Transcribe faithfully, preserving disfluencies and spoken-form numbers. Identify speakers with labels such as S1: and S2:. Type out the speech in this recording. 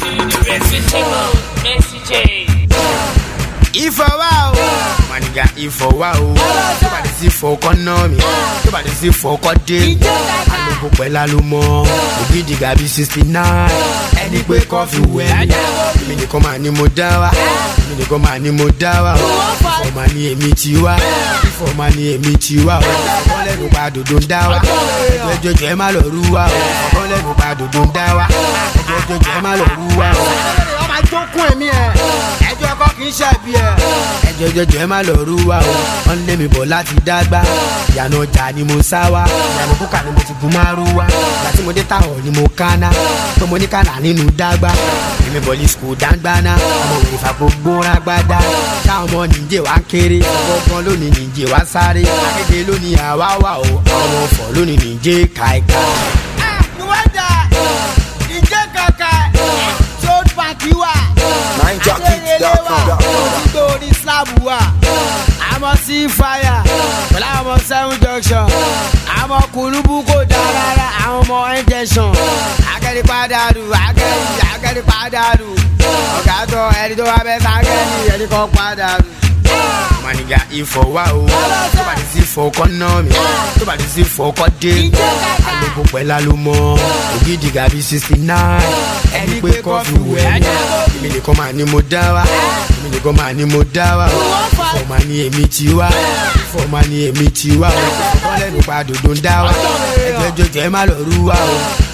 S1: If a wow, maniga if a wow, nobody see for economy, nobody see for coding. I look well, I look more. We did Gabi sixty-nine. Any quick coffee, where me the command in Modawa, me the command in Modawa. For money, meet you out. For money, meet you out. Ole no badu don't dawa. Jojo jema lo ruwa. Ole no badu don't dawa. Jojo jema lo ruwa. Ọmọ àjọkún ẹ̀mí ẹ̀. Ẹjọ́ ẹ̀kọ́ kì í ṣẹ̀bi ẹ̀. Ẹjọ́ jọjọ ẹ má lọ rúwa o. Wọ́n lé mi bọ̀ láti dágbà. Ìyànà ọjà ni mo sá wa. Ìyànà kúkà ni mo ti gun márùwá. Ìgbà tí mo dé táwọn ni mo kánná. Tó mo ní kánà nínú dágbà. Èmi bọ̀ ní skul dáńgbáná. Ọmọ òwe ìfàpọ̀ gbóra gbádá. Táwọn ọmọ nìjẹ́ wá kéré. Ọgbọ́n lónìí nìjẹ́ wá sáré. Akéde lónìí àwa wà o. Ọmọ ọ̀fọ̀ lónìí nìjẹ́ káìká. Ìwádà ìjẹ́ kàkà tó pàkí wà. I'm a sea fire, but I'm a sound junction. I'm a kulubuko darara, I'm a injection. I get it padaru, I get it, I get it padaru. Ogato, edito abes, I get it, edito padaru. Maniga if for wow, nobody see for economy, nobody see for coding. I look well, I look more. We did Gabi sixty-nine. Any quick coffee, where me the command in Modawa, me the command in Modawa. For money, meet you out. For money, meet you out. Ole no badu don't dawa. Jojo jema lo ruwa.